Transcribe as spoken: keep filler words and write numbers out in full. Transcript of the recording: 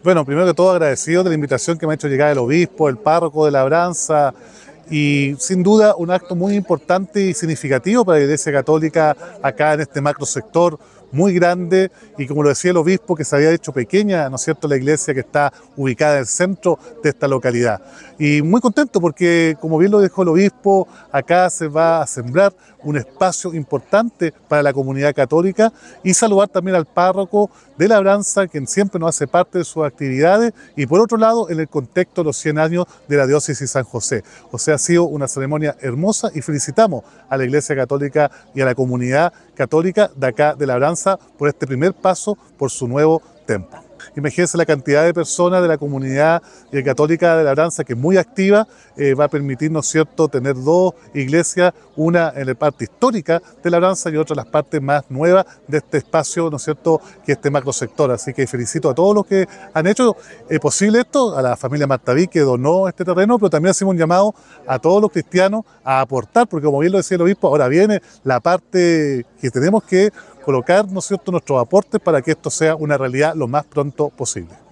Bueno, primero que todo agradecido de la invitación que me ha hecho llegar el obispo, el párroco de Labranza y sin duda un acto muy importante y significativo para la Iglesia Católica acá en este macro sector muy grande y como lo decía el obispo que se había hecho pequeña, ¿no es cierto?, la iglesia que está ubicada en el centro de esta localidad. Y muy contento porque, como bien lo dijo el obispo, acá se va a sembrar un espacio importante para la comunidad católica y saludar también al párroco de Labranza, quien siempre nos hace parte de sus actividades y por otro lado en el contexto de los cien años de la diócesis San José. O sea, ha sido una ceremonia hermosa y felicitamos a la Iglesia Católica y a la comunidad católica de acá de Labranza por este primer paso por su nuevo templo. Imagínense la cantidad de personas de la comunidad católica de Labranza que es muy activa, eh, va a permitir, ¿no es cierto?, tener dos iglesias, una en la parte histórica de Labranza y otra en las partes más nuevas de este espacio, ¿no es cierto?, que es este macro sector. Así que felicito a todos los que han hecho eh, posible esto, a la familia Martaví que donó este terreno, pero también hacemos un llamado a todos los cristianos a aportar, porque como bien lo decía el obispo, ahora viene la parte que tenemos que colocar, ¿no es cierto?, nuestros aportes para que esto sea una realidad lo más pronto posible.